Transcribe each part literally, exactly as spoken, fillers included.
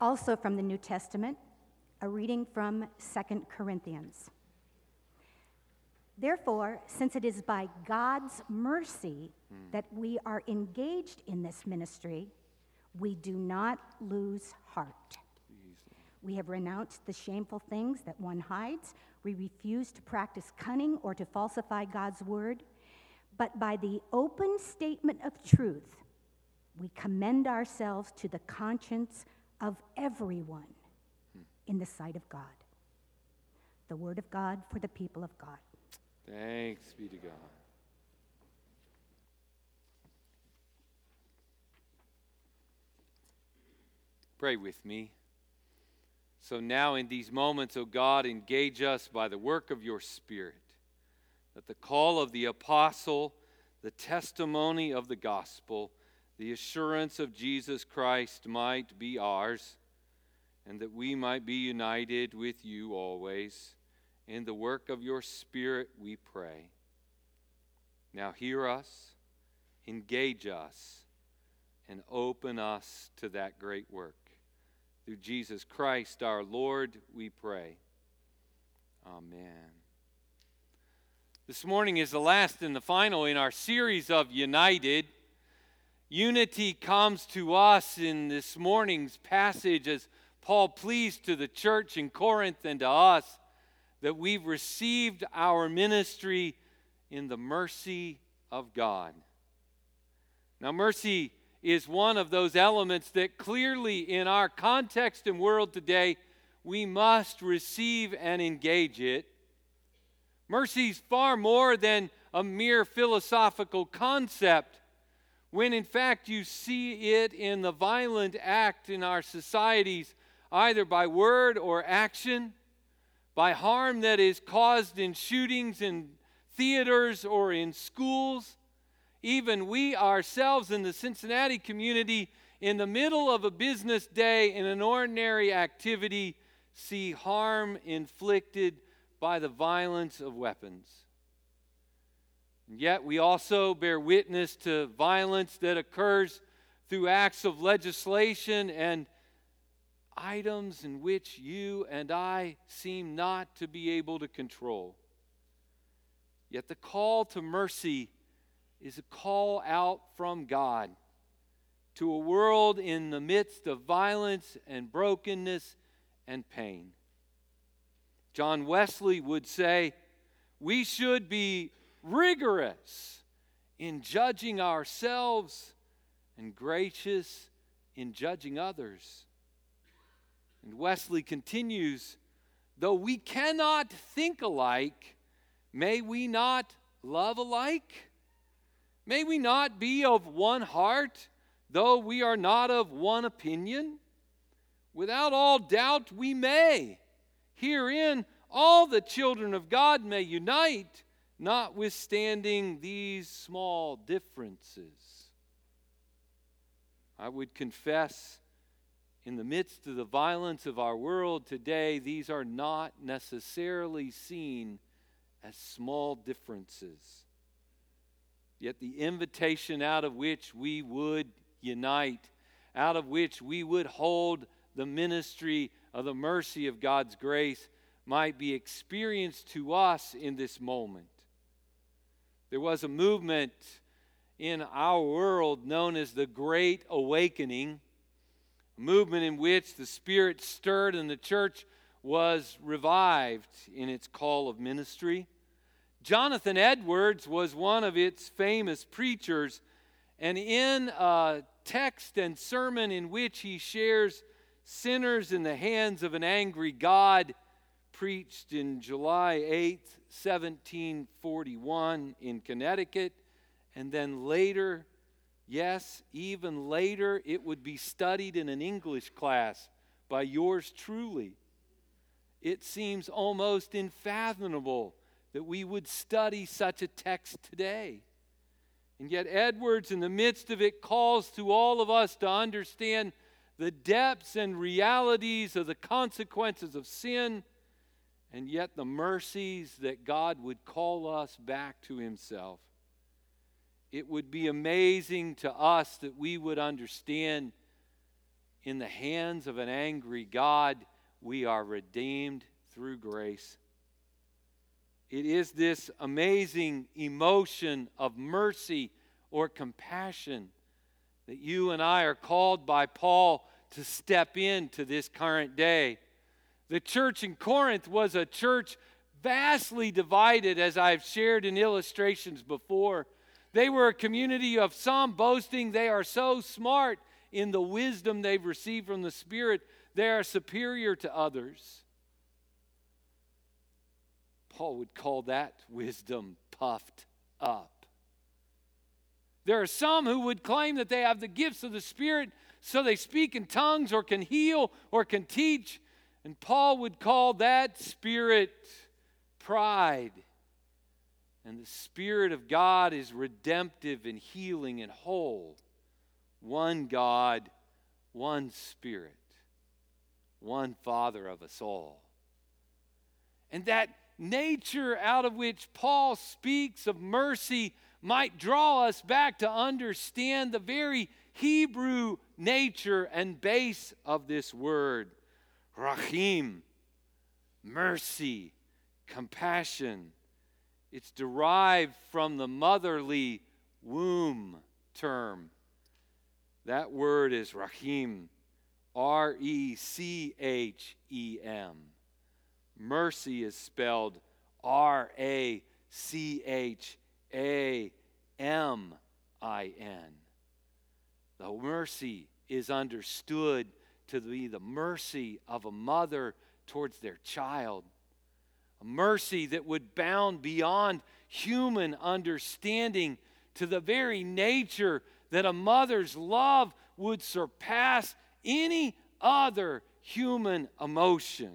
Also from the New Testament, a reading from Second Corinthians. Therefore, since it is by God's mercy mm. that we are engaged in this ministry, we do not lose heart. We have renounced the shameful things that one hides. We refuse to practice cunning or to falsify God's word. But by the open statement of truth, we commend ourselves to the conscience of everyone in the sight of God. The word of God for the people of God. Thanks be to God. Pray with me. So now in these moments, O God, engage us by the work of your Spirit, that the call of the apostle, the testimony of the gospel, the assurance of Jesus Christ might be ours, and that we might be united with you always. In the work of your Spirit we pray. Now hear us, engage us, and open us to that great work. Through Jesus Christ our Lord, we pray. Amen. This morning is the last and the final in our series of United. Unity comes to us in this morning's passage as Paul pleads to the church in Corinth and to us that we've received our ministry in the mercy of God. Now, mercy is one of those elements that clearly in our context and world today, we must receive and engage it. Mercy is far more than a mere philosophical concept, when in fact you see it in the violent act in our societies, either by word or action, by harm that is caused in shootings in theaters or in schools. Even we ourselves in the Cincinnati community, in the middle of a business day in an ordinary activity, see harm inflicted by the violence of weapons. And yet we also bear witness to violence that occurs through acts of legislation and items in which you and I seem not to be able to control. Yet the call to mercy is a call out from God to a world in the midst of violence and brokenness and pain. John Wesley would say, we should be rigorous in judging ourselves and gracious in judging others. And Wesley continues, though we cannot think alike, may we not love alike? May we not be of one heart, though we are not of one opinion? Without all doubt we may. Herein all the children of God may unite, notwithstanding these small differences. I would confess, in the midst of the violence of our world today, these are not necessarily seen as small differences. Yet the invitation out of which we would unite, out of which we would hold the ministry of the mercy of God's grace, might be experienced to us in this moment. There was a movement in our world known as the Great Awakening, a movement in which the Spirit stirred and the church was revived in its call of ministry. Jonathan Edwards was one of its famous preachers, and in a text and sermon in which he shares sinners in the hands of an angry God, preached in July eighth, seventeen forty-one in Connecticut, and then later, yes, even later, it would be studied in an English class by yours truly. It seems almost unfathomable that we would study such a text today. And yet Edwards, in the midst of it, calls to all of us to understand the depths and realities of the consequences of sin, and yet the mercies that God would call us back to himself. It would be amazing to us that we would understand in the hands of an angry God, we are redeemed through grace. It is this amazing emotion of mercy or compassion that you and I are called by Paul to step into this current day. The church in Corinth was a church vastly divided, as I've shared in illustrations before. They were a community of some boasting they are so smart in the wisdom they've received from the Spirit, they are superior to others. Paul would call that wisdom puffed up. There are some who would claim that they have the gifts of the Spirit, so they speak in tongues or can heal or can teach. And Paul would call that spirit pride. And the Spirit of God is redemptive and healing and whole. One God, one Spirit, one Father of us all. And that nature out of which Paul speaks of mercy might draw us back to understand the very Hebrew nature and base of this word. Rahim, mercy, compassion. It's derived from the motherly womb term. That word is Rahim, R E C H E M. Mercy is spelled R A C H A M I N. The mercy is understood to be the mercy of a mother towards their child. A mercy that would bound beyond human understanding to the very nature that a mother's love would surpass any other human emotion.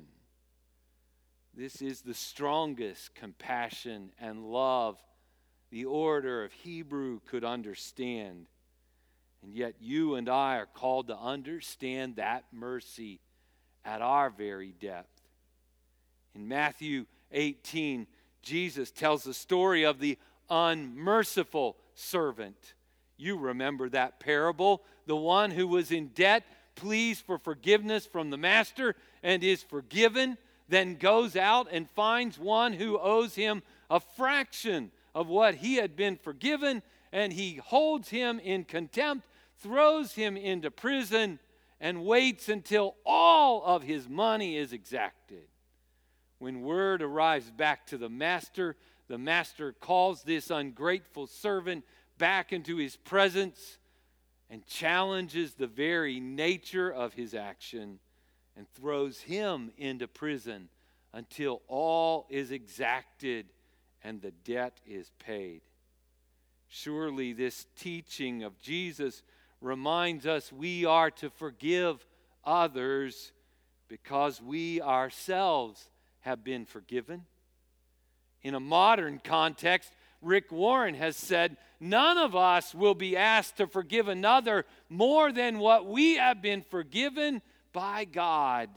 This is the strongest compassion and love the order of Hebrew could understand. And yet you and I are called to understand that mercy at our very depth. In Matthew eighteen, Jesus tells the story of the unmerciful servant. You remember that parable, the one who was in debt, pleads for forgiveness from the master and is forgiven, then goes out and finds one who owes him a fraction of what he had been forgiven, and he holds him in contempt, throws him into prison, and waits until all of his money is exacted. When word arrives back to the master, the master calls this ungrateful servant back into his presence and challenges the very nature of his action and throws him into prison until all is exacted and the debt is paid. Surely this teaching of Jesus reminds us we are to forgive others because we ourselves have been forgiven. In a modern context, Rick Warren has said, none of us will be asked to forgive another more than what we have been forgiven by God.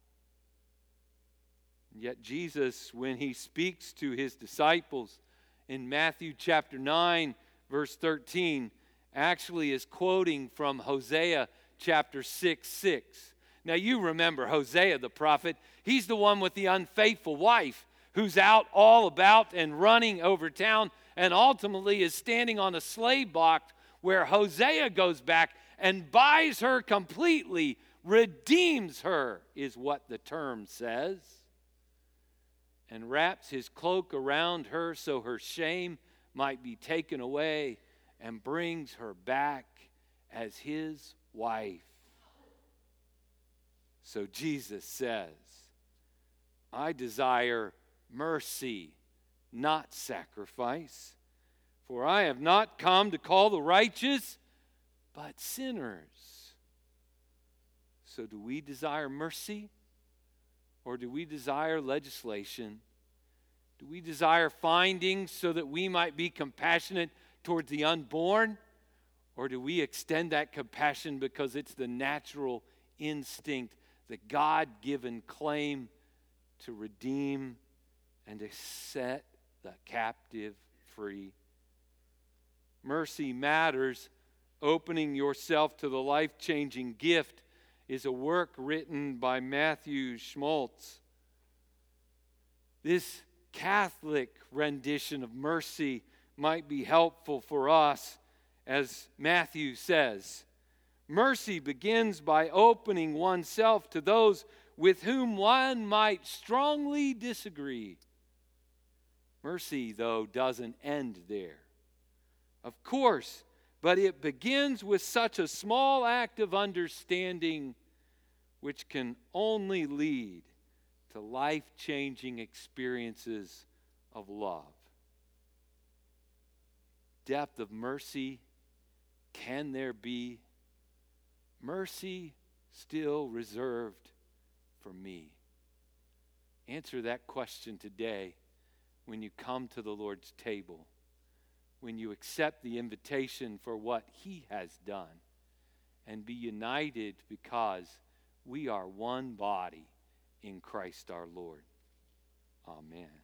Yet Jesus, when he speaks to his disciples in Matthew chapter nine, verse thirteen, actually is quoting from Hosea chapter six, six. Now you remember Hosea the prophet. He's the one with the unfaithful wife who's out all about and running over town and ultimately is standing on a slave box where Hosea goes back and buys her completely, redeems her, is what the term says, and wraps his cloak around her so her shame might be taken away and brings her back as his wife. So Jesus says, I desire mercy, not sacrifice, for I have not come to call the righteous, but sinners. So do we desire mercy, or do we desire legislation? Do we desire findings so that we might be compassionate towards the unborn, or do we extend that compassion because it's the natural instinct, the God-given claim to redeem and to set the captive free? Mercy matters, opening yourself to the life-changing gift is a work written by Matthew Schmaltz. This Catholic rendition of mercy might be helpful for us, as Matthew says. Mercy begins by opening oneself to those with whom one might strongly disagree. Mercy, though, doesn't end there. Of course, but it begins with such a small act of understanding which can only lead to life-changing experiences of love. Depth of mercy, can there be mercy still reserved for me? Answer that question today when you come to the Lord's table, when you accept the invitation for what He has done, and be united because we are one body in Christ our Lord. Amen.